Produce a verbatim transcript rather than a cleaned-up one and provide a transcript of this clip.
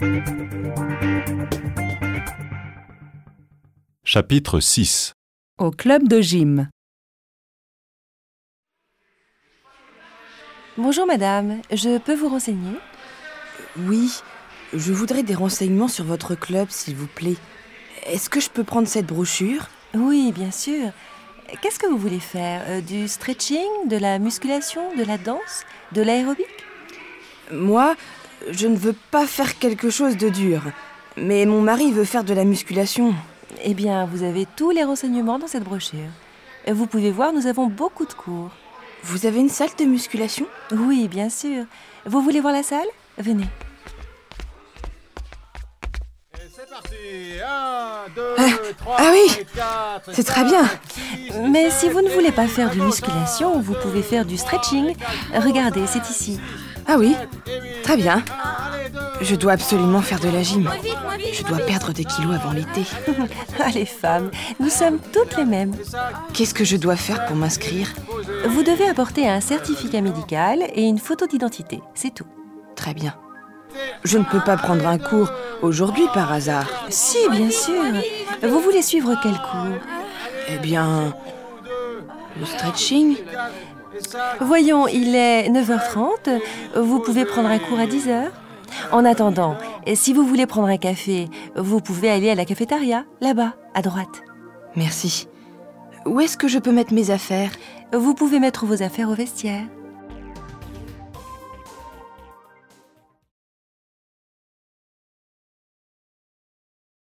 Chapitre six. Au club de gym. Bonjour madame, je peux vous renseigner? Oui, je voudrais des renseignements sur votre club, s'il vous plaît. Est-ce que je peux prendre cette brochure? Oui, bien sûr. Qu'est-ce que vous voulez faire? Euh, Du stretching, de la musculation, de la danse, de l'aérobic? Moi, je ne veux pas faire quelque chose de dur. Mais mon mari veut faire de la musculation. Eh bien, vous avez tous les renseignements dans cette brochure. Vous pouvez voir, nous avons beaucoup de cours. Vous avez une salle de musculation? Oui, bien sûr. Vous voulez voir la salle? Venez. C'est parti. un, deux, Ah, trois, ah oui, quatre, c'est très bien. Mais si vous ne voulez pas faire de musculation, vous pouvez faire du stretching. Regardez, c'est ici. Ah oui, très bien. Je dois absolument faire de la gym. Je dois perdre des kilos avant l'été. Ah, les femmes, nous sommes toutes les mêmes. Qu'est-ce que je dois faire pour m'inscrire? Vous devez apporter un certificat médical et une photo d'identité, c'est tout. Très bien. Je ne peux pas prendre un cours aujourd'hui par hasard. Si, bien sûr. Vous voulez suivre quel cours? Eh bien, le stretching? Voyons, il est neuf heures trente. Vous pouvez prendre un cours à dix heures. En attendant, si vous voulez prendre un café, vous pouvez aller à la cafétéria, là-bas, à droite. Merci. Où est-ce que je peux mettre mes affaires? Vous pouvez mettre vos affaires au vestiaire.